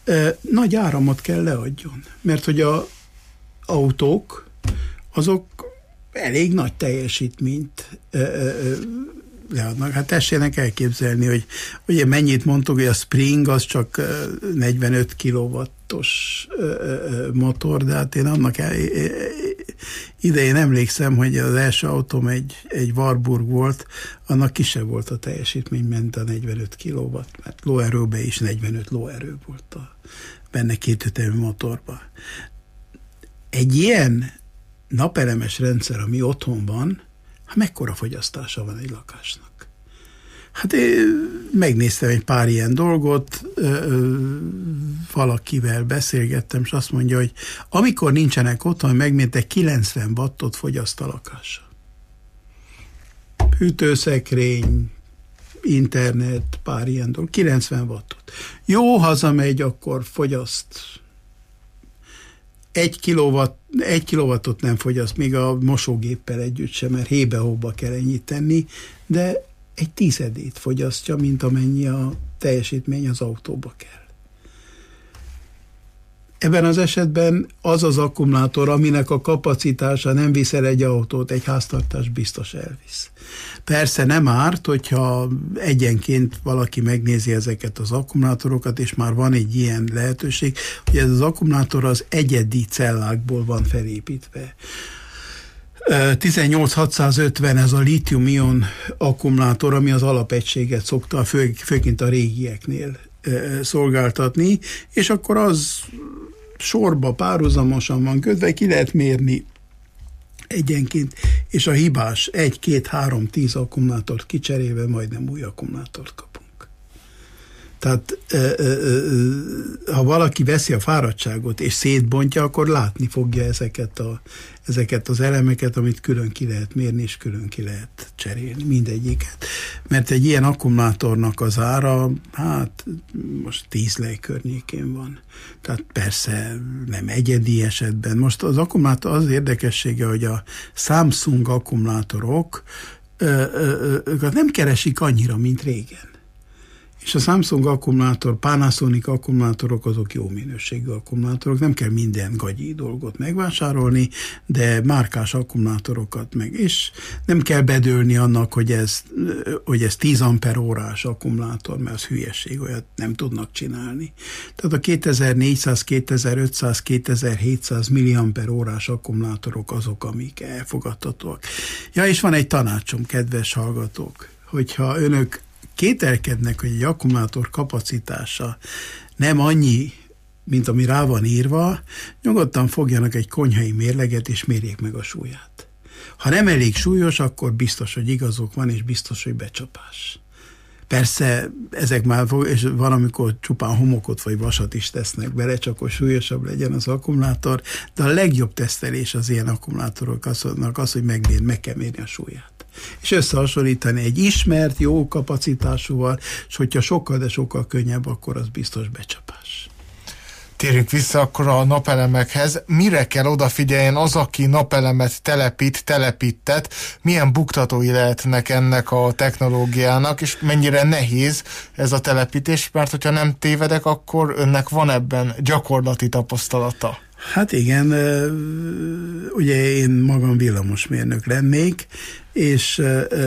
nagy áramot kell leadjon, mert hogy a autók, azok elég nagy teljesítményt leadnak. Hát tessének elképzelni, hogy ugye mennyit mondtuk, hogy a Spring az csak negyvenöt kilowattos motor, de hát én annak el, idején emlékszem, hogy az első autóm egy, egy Warburg volt, annak kisebb volt a teljesítmény, mint a negyvenöt kilowatt, mert lóerőben is negyvenöt lóerő volt a, benne kétütemű motorban. Egy ilyen napelemes rendszer, ami otthon van, hát mekkora fogyasztása van egy lakásnak? Hát én megnéztem egy pár ilyen dolgot, valakivel beszélgettem, és azt mondja, hogy amikor nincsenek otthon, megmértek kilencven wattot fogyaszt a lakása. Hűtőszekrény, internet, pár ilyen dolog, kilencven wattot. Jó, hazamegy, akkor fogyaszt egy kilowatt, egy kilowattot nem fogyaszt, még a mosógéppel együtt sem, mert hébe-hóba kell ennyit tenni, de egy tizedét fogyasztja, mint amennyi a teljesítmény az autóba kell. Ebben az esetben az az akkumulátor, aminek a kapacitása nem viszel egy autót, egy háztartás biztos elvisz. Persze nem árt, hogyha egyenként valaki megnézi ezeket az akkumulátorokat, és már van egy ilyen lehetőség, hogy ez az akkumulátor az egyedi cellákból van felépítve. tizennyolc-hatszázötven ez a lítium-ion akkumulátor, ami az alapegységet szokta fő, főként a régieknél szolgáltatni, és akkor az sorba párhuzamosan van kötve, ki lehet mérni egyenként, és a hibás egy, két, három, tíz akkumulátort kicserélve majdnem új akkumulátort kapunk. Tehát ha valaki veszi a fáradtságot és szétbontja, akkor látni fogja ezeket, a, ezeket az elemeket, amit külön ki lehet mérni, és külön ki lehet cserélni, mindegyiket. Mert egy ilyen akkumulátornak az ára, hát most tíz lej környékén van. Tehát persze nem egyedi esetben. Most az akkumulátor az érdekessége, hogy a Samsung akkumulátorok őket nem keresik annyira, mint régen. És a Samsung akkumulátor, Panasonic akkumulátorok, azok jó minőségű akkumulátorok, nem kell minden gagyi dolgot megvásárolni, de márkás akkumulátorokat meg, és nem kell bedőlni annak, hogy ez, hogy ez tíz amperórás akkumulátor, mert az hülyeség, olyat nem tudnak csinálni. Tehát a kétezer-négyszáz, kétezer-ötszáz, kétezer-hétszáz milliamperórás akkumulátorok azok, amik elfogadhatóak. Ja, és van egy tanácsom, kedves hallgatók, hogyha önök kételkednek, hogy egy akkumulátor kapacitása nem annyi, mint ami rá van írva, nyugodtan fogjanak egy konyhai mérleget, és mérjék meg a súlyát. Ha nem elég súlyos, akkor biztos, hogy igazok van, és biztos, hogy becsapás. Persze ezek már, és van, amikor csupán homokot vagy vasat is tesznek bele, csak hogy súlyosabb legyen az akkumulátor, de a legjobb tesztelés az ilyen akkumulátoroknak az, hogy megmér, meg kell mérni a súlyát. És összehasonlítani egy ismert, jó kapacitásúval, és hogyha sokkal, de sokkal könnyebb, akkor az biztos becsapás. Térjünk vissza akkor a napelemekhez. Mire kell odafigyeljen az, aki napelemet telepít, telepítet, milyen buktatói lehetnek ennek a technológiának, és mennyire nehéz ez a telepítés, mert hogyha nem tévedek, akkor önnek van ebben gyakorlati tapasztalata. Hát igen, ugye én magam villamosmérnök lennék, és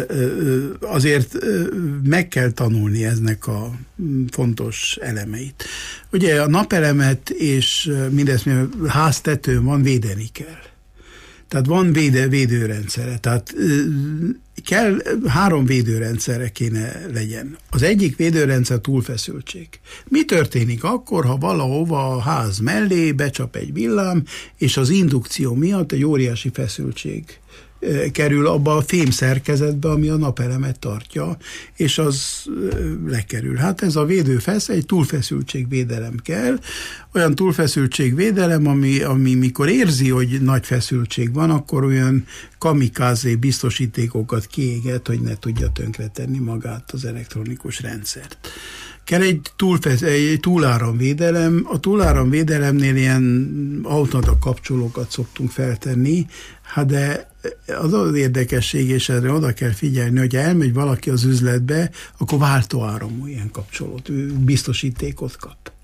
azért meg kell tanulni eznek a fontos elemeit. Ugye a napelemet és mindezt, mivel háztetőn van, védeni kell. Tehát van véde, védőrendszere, tehát kell, három védőrendszerre kéne legyen. Az egyik védőrendszer túlfeszültség. Mi történik akkor, ha valahova a ház mellé becsap egy villám, és az indukció miatt egy óriási feszültség kerül abba a fém szerkezetbe, ami a napelemet tartja, és az lekerül. Hát ez a védőfesz, egy túlfeszültségvédelem kell, olyan túlfeszültségvédelem, ami, ami mikor érzi, hogy nagy feszültség van, akkor olyan kamikázé biztosítékokat kiéget, hogy ne tudja tönkretenni magát az elektronikus rendszert. Kell egy, túlfesz, egy túláramvédelem. A túláramvédelemnél ilyen automata kapcsolókat szoktunk feltenni, hát de az az érdekesség, és erre oda kell figyelni, hogy elmegy valaki az üzletbe, akkor váltóáramú ilyen kapcsolót, biztosítékot kap.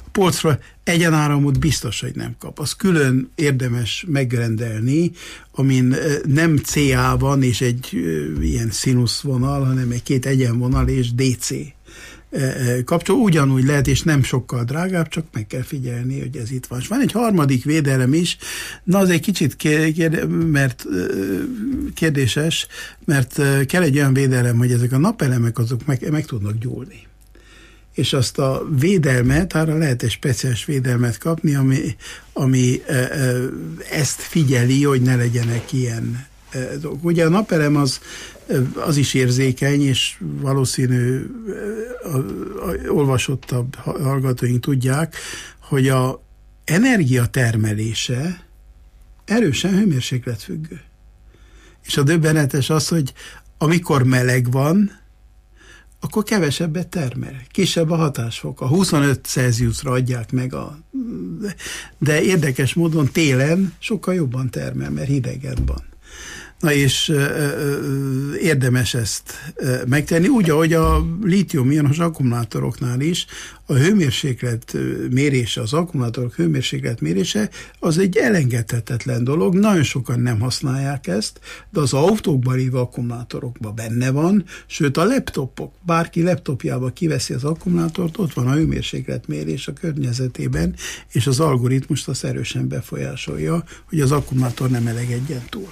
A polcra egyenáramot biztos, hogy nem kap. Az külön érdemes megrendelni, amin nem cé á van, és egy ilyen színuszvonal, hanem egy két egyenvonal és dé cé kapcsol. Ugyanúgy lehet, és nem sokkal drágább, csak meg kell figyelni, hogy ez itt van. És van egy harmadik védelem is, na az egy kicsit kérde, mert, kérdéses, mert kell egy olyan védelem, hogy ezek a napelemek azok meg, meg tudnak gyúlni. És azt a védelmet, arra lehet egy speciális védelmet kapni, ami, ami ezt figyeli, hogy ne legyenek ilyen dolgok. Ugye a napelem az, az is érzékeny, és valószínű a, a, a olvasottabb hallgatóink tudják, hogy a energia termelése erősen hőmérsékletfüggő. És a döbbenetes az, hogy amikor meleg van, akkor kevesebbet termel. Kisebb a hatásfok. A huszonöt Celsiusra adják meg, a, de érdekes módon télen sokkal jobban termel, mert hidegen van. Na és ö, ö, érdemes ezt ö, megtenni, úgy, ahogy a lítium-ionos akkumulátoroknál is a hőmérséklet mérése, az akkumulátorok hőmérséklet mérése az egy elengedhetetlen dolog, nagyon sokan nem használják ezt, de az autókban lévő akkumulátorokban benne van, sőt a laptopok, bárki laptopjába kiveszi az akkumulátort, ott van a hőmérséklet mérés a környezetében, és az algoritmust az erősen befolyásolja, hogy az akkumulátor nem melegedjen túl.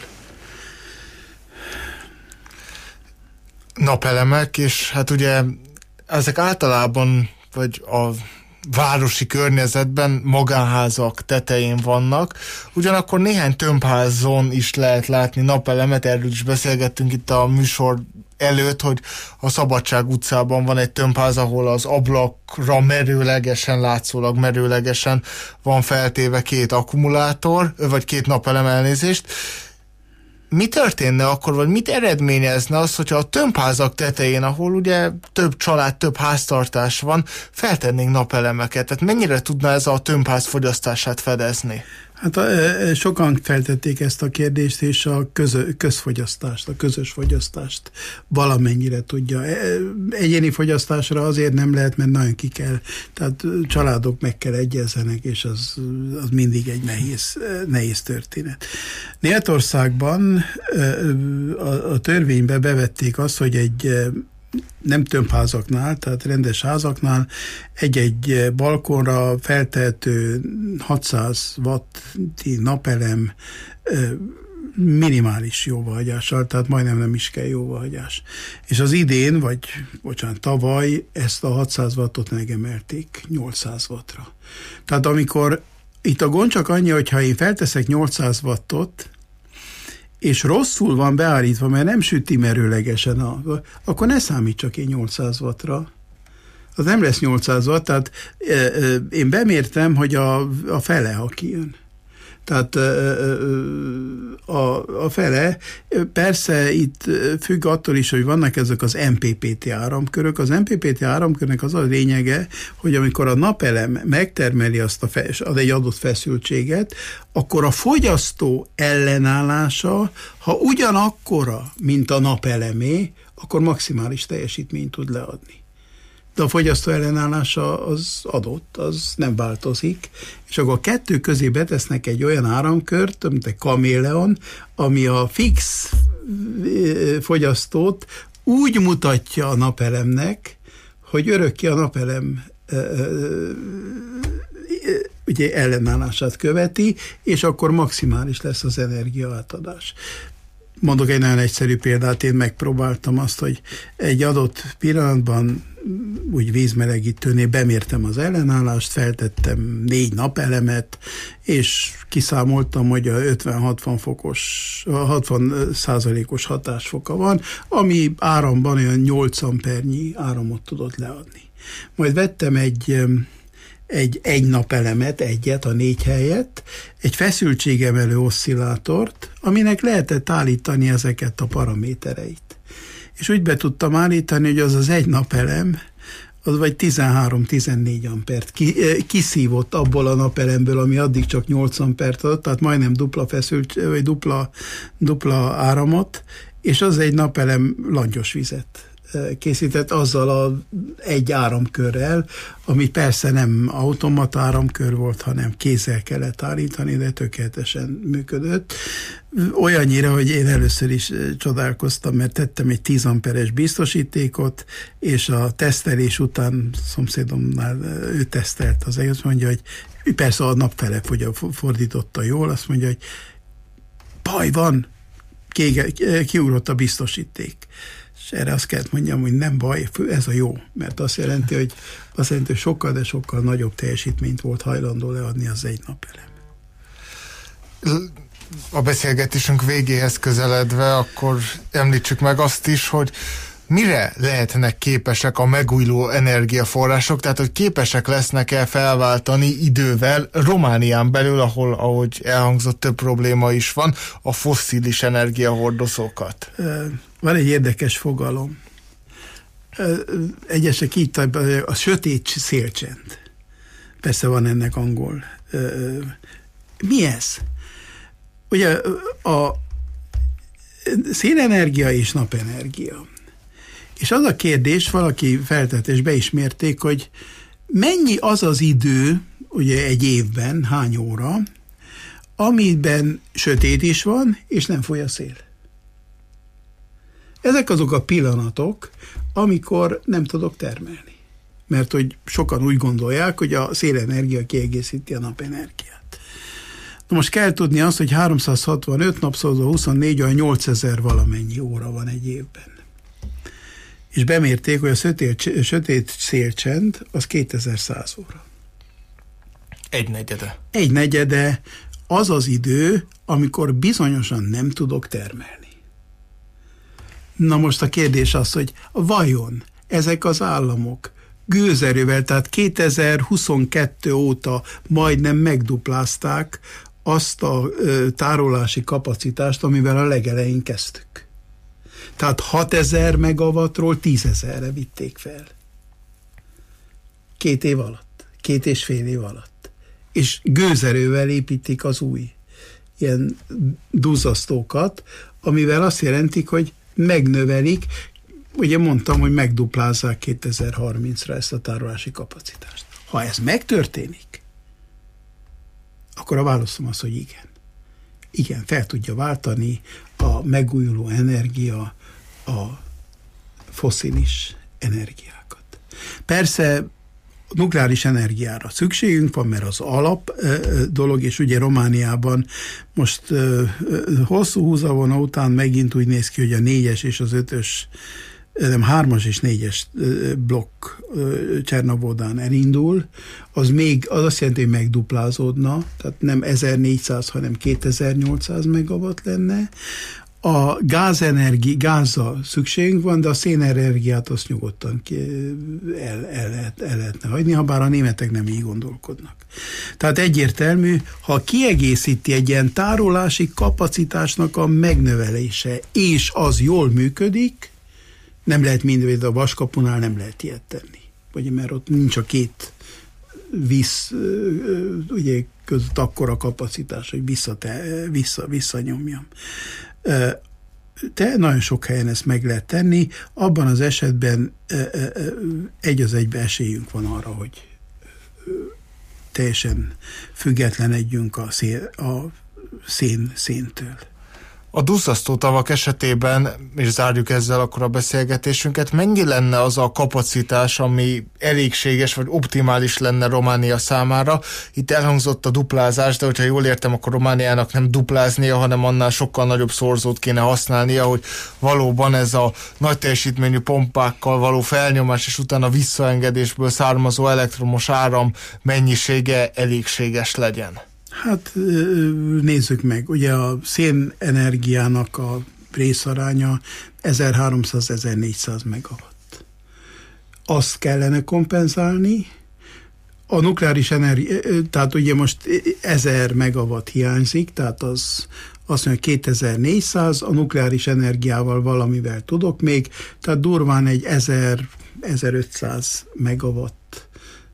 Napelemek, és hát ugye ezek általában, vagy a városi környezetben magánházak tetején vannak, ugyanakkor néhány tömbházon is lehet látni napelemet, erről is beszélgettünk itt a műsor előtt, hogy a Szabadság utcában van egy tömbház, ahol az ablakra merőlegesen, látszólag merőlegesen van feltéve két akkumulátor, vagy két napelem, elnézést. Mi történne akkor, vagy mit eredményezne az, hogyha a tömbházak tetején, ahol ugye több család, több háztartás van, feltennénk napelemeket? Tehát mennyire tudná ez a tömbház fogyasztását fedezni? Hát sokan feltették ezt a kérdést, és a közö, közfogyasztást, a közös fogyasztást valamennyire tudja. Egyéni fogyasztásra azért nem lehet, mert nagyon ki kell, tehát családok meg kell egyezzenek, és az, az mindig egy nehéz, nehéz történet. Németországban a, a törvénybe bevették azt, hogy egy nem tömbházaknál, tehát rendes házaknál egy-egy balkonra feltehető hatszáz watti napelem minimális jóvahagyással, tehát majdnem nem is kell jóvahagyás. És az idén, vagy bocsánat, tavaly ezt a hatszáz wattot megemelték nyolcszáz wattra. Tehát amikor itt a gond csak annyi, hogyha én felteszek nyolcszáz wattot, és rosszul van beállítva, mert nem süti merőlegesen, a, akkor ne számítsak én nyolcszáz wattra. Az nem lesz nyolcszáz watt, tehát e, e, én bemértem, hogy a, a fele, ha kijön. Tehát a, a fele, persze itt függ attól is, hogy vannak ezek az em pé pé té áramkörök. Az em pé pé té áramkörnek az a lényege, hogy amikor a napelem megtermeli azt a fe, ad egy adott feszültséget, akkor a fogyasztó ellenállása, ha ugyanakkora, mint a napelemé, akkor maximális teljesítményt tud leadni. De a fogyasztó ellenállása az adott, az nem változik, és akkor a kettő közé betesznek egy olyan áramkört, mint egy kaméleon, ami a fix fogyasztót úgy mutatja a napelemnek, hogy örökké a napelem ugye ellenállását követi, és akkor maximális lesz az energiaátadás. Mondok egy nagyon egyszerű példát, én megpróbáltam azt, hogy egy adott pillanatban úgy vízmelegítőnél bemértem az ellenállást, feltettem négy napelemet, és kiszámoltam, hogy a ötven-hatvan fokos, hatvan százalékos hatásfoka van, ami áramban olyan nyolc ampernyi áramot tudott leadni. Majd vettem egy egy egy napelemet, egyet a négy helyett, egy feszültségemelő oszcillátort, aminek lehetett állítani ezeket a paramétereit. És úgy be tudtam állítani, hogy az az egy napelem, az vagy tizenhárom-tizennégy ampert kiszívott abból a napelemből, ami addig csak nyolc ampert adott, tehát majdnem dupla feszültség, vagy dupla, dupla áramot, és az egy napelem langyos vizet készített azzal a egy áramkörrel, ami persze nem automata áramkör volt, hanem kézzel kellett állítani, de tökéletesen működött. Olyannyira, hogy én először is csodálkoztam, mert tettem egy tíz amperes biztosítékot, és a tesztelés után szomszédomnál ő tesztelt az egész, mondja, hogy persze a napfele fordította jól, azt mondja, hogy baj van, kiugrott a biztosíték. És erre azt kellett mondjam, hogy nem baj, ez a jó, mert azt jelenti, hogy, azt jelenti, hogy sokkal, de sokkal nagyobb teljesítményt volt hajlandó leadni az egy napelem. A beszélgetésünk végéhez közeledve, akkor említsük meg azt is, hogy mire lehetnek képesek a megújuló energiaforrások, tehát hogy képesek lesznek-e felváltani idővel Románián belül, ahol, ahogy elhangzott, több probléma is van, a fosszilis energiahordozókat? Van egy érdekes fogalom. Egyesek így, a sötét szélcsend. Persze van ennek angol. Mi ez? Ugye a szélenergia és napenergia. És az a kérdés, valaki feltett és be is mérték, hogy mennyi az az idő, ugye egy évben, hány óra, amiben sötét is van, és nem foly a szél. Ezek azok a pillanatok, amikor nem tudok termelni. Mert hogy sokan úgy gondolják, hogy a szélenergia kiegészíti a napenergiát. Na most kell tudni azt, hogy háromszázhatvanöt napszorozva huszonnégy, olyan nyolcezer valamennyi óra van egy évben. És bemérték, hogy a sötét, sötét szélcsend az kétezer-száz óra. Egy negyede. Egy negyede az az idő, amikor bizonyosan nem tudok termelni. Na most a kérdés az, hogy vajon ezek az államok gőzerővel, tehát kétezer-huszonkettő óta majdnem megduplázták azt a ö, tárolási kapacitást, amivel a legelején kezdtük. Tehát hatezer megawattról tízezerre vitték fel. Két év alatt. Két és fél év alatt. És gőzerővel építik az új ilyen duzzasztókat, amivel azt jelentik, hogy megnövelik, ugye mondtam, hogy megduplázzák kétezer-harmincra ezt a tárolási kapacitást. Ha ez megtörténik, akkor a válaszom az, hogy igen. Igen, fel tudja váltani a megújuló energia a fosszilis energiákat. Persze nukleáris energiára szükségünk van, mert az alap ö, dolog, és ugye Romániában most ö, ö, hosszú húzavona után megint úgy néz ki, hogy a négyes és az ötös, nem hármas és négyes blokk Csernavodán elindul, az még, az azt jelenti, hogy megduplázódna, tehát nem ezernégyszáz, hanem kétezer-nyolcszáz megawatt lenne. A gázenergi, gázzal szükségünk van, de a szénenergiát azt nyugodtan el, el, lehet, el lehetne hagyni, ha bár a németek nem így gondolkodnak. Tehát egyértelmű, ha kiegészíti egy ilyen tárolási kapacitásnak a megnövelése, és az jól működik, nem lehet mindvéd a Vaskapunál nem lehet ilyet tenni. Ugye, mert ott nincs a két víz, ugye között akkora kapacitás, hogy vissza, vissza, visszanyomjam. De nagyon sok helyen ezt meg lehet tenni. Abban az esetben egy az egybe esélyünk van arra, hogy teljesen függetlenedjünk a, szél, a szén, széntől. A duzzasztó tavak esetében, és zárjuk ezzel akkor a beszélgetésünket, mennyi lenne az a kapacitás, ami elégséges vagy optimális lenne Románia számára? Itt elhangzott a duplázás, de hogyha jól értem, akkor Romániának nem dupláznia, hanem annál sokkal nagyobb szorzót kéne használnia, hogy valóban ez a nagy teljesítményű pompákkal való felnyomás és utána visszaengedésből származó elektromos áram mennyisége elégséges legyen. Hát nézzük meg, ugye a szénenergiának a részaránya ezerháromszáz-ezernégyszáz megawatt. Azt kellene kompenzálni, a nukleáris energia, tehát ugye most ezer megawatt hiányzik, tehát az azt mondja, kétezer-négyszáz, a nukleáris energiával valamivel tudok még, tehát durván egy ezer-ezerötszáz megawatt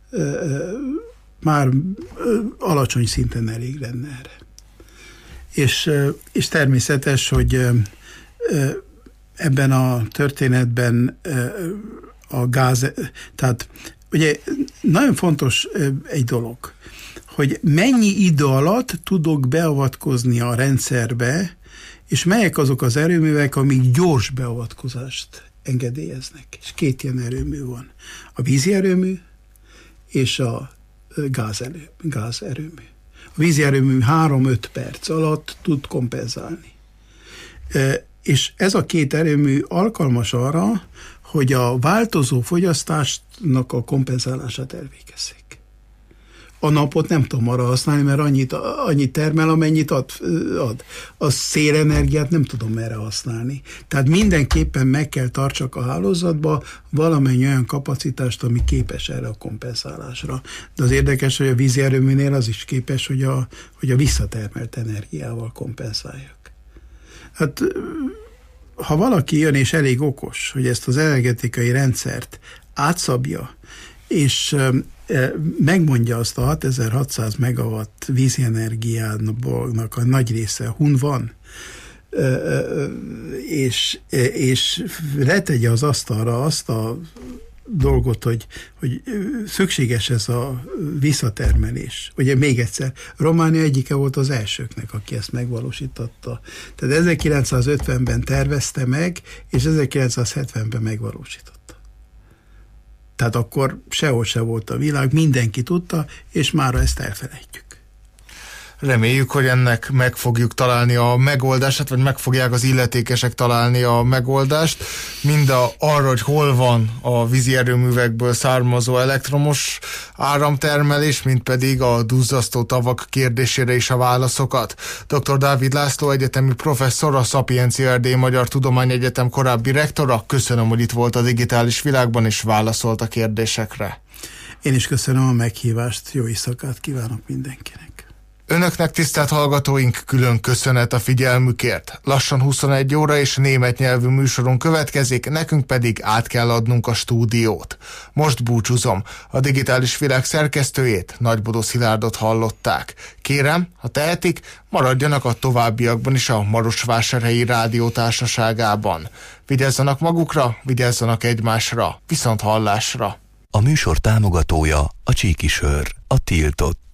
már alacsony szinten elég lenne erre. És, és természetes, hogy ebben a történetben a gáz, tehát ugye nagyon fontos egy dolog, hogy mennyi idő alatt tudok beavatkozni a rendszerbe, és melyek azok az erőművek, amik gyors beavatkozást engedélyeznek. És két ilyen erőmű van. A vízi erőmű és a gázerő, gázerőmű. A vízi erőmű három-öt perc alatt tud kompenzálni. És ez a két erőmű alkalmas arra, hogy a változó fogyasztásnak a kompenzálását elvégezzék. A napot nem tudom arra használni, mert annyit, annyit termel, amennyit ad, ad. A szélenergiát nem tudom erre használni. Tehát mindenképpen meg kell tartsak a hálózatba valamennyi olyan kapacitást, ami képes erre a kompenzálásra. De az érdekes, hogy a vízi erőműnél az is képes, hogy a, hogy a visszatermelt energiával kompenzáljak. Hát ha valaki jön és elég okos, hogy ezt az energetikai rendszert átszabja, és megmondja azt a hatezer-hatszáz megawatt vízienergiának a nagy része hun van, és, és letegye az asztalra azt a dolgot, hogy, hogy szükséges ez a visszatermelés. Ugye még egyszer, Románia egyike volt az elsőknek, aki ezt megvalósította. Tehát ezerkilencszázötvenben tervezte meg, és ezerkilencszázhetvenben megvalósította. Tehát akkor sehol se volt a világ, mindenki tudta, és mára ezt elfelejtjük. Reméljük, hogy ennek meg fogjuk találni a megoldását, vagy meg fogják az illetékesek találni a megoldást, mind a, arra, hogy hol van a vízi erőművekből származó elektromos áramtermelés, mint pedig a duzzasztó tavak kérdésére is a válaszokat. doktor Dávid László egyetemi professzor, a Szapiencia Erdélyi Magyar Tudományegyetem korábbi rektora. Köszönöm, hogy itt volt a digitális világban, és válaszolt a kérdésekre. Én is köszönöm a meghívást, jó éjszakát kívánok mindenkinek. Önöknek, tisztelt hallgatóink, külön köszönet a figyelmükért. Lassan huszonegy óra és német nyelvű műsorunk következik, nekünk pedig át kell adnunk a stúdiót. Most búcsúzom. A digitális világ szerkesztőjét, Nagybodó Szilárdot hallották. Kérem, ha tehetik, maradjanak a továbbiakban is a Marosvásárhelyi Rádió Társaságában. Vigyázzanak magukra, vigyázzanak egymásra, viszont hallásra. A műsor támogatója a Csíki Sör, a Tiltott.